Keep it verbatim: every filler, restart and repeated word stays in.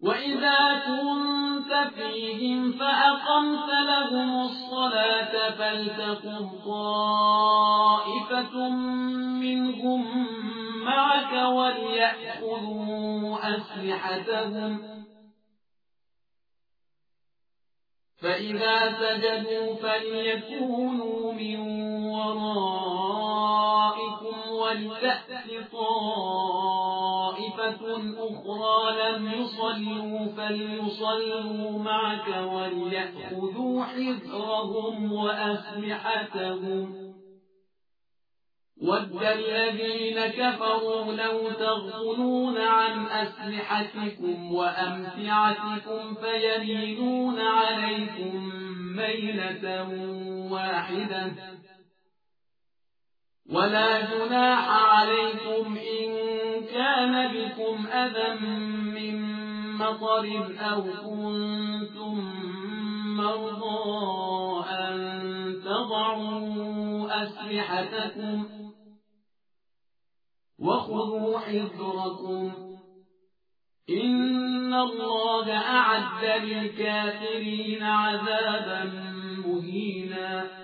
وإذا كنت فيهم فأقمت لهم الصلاة فلتقم طائفة منهم معك وليأخذوا أسلحتهم فإذا سجدوا فليكونوا من ورائكم ولتأت طائفة أخرى لم يصلوا فليصلوا معك وليأخذوا حذرهم وأسلحتهم ود الذين كفروا لو تغفلون عن أسلحتكم وأمتعتكم فيميلون عليكم ميلة واحدة ولا جناح عليكم إن كان بكم أذى من مطر أو كنتم مرضى أن تضعوا أسلحتكم وخذوا حذركم إن الله أعد للكافرين عذابا مهينا.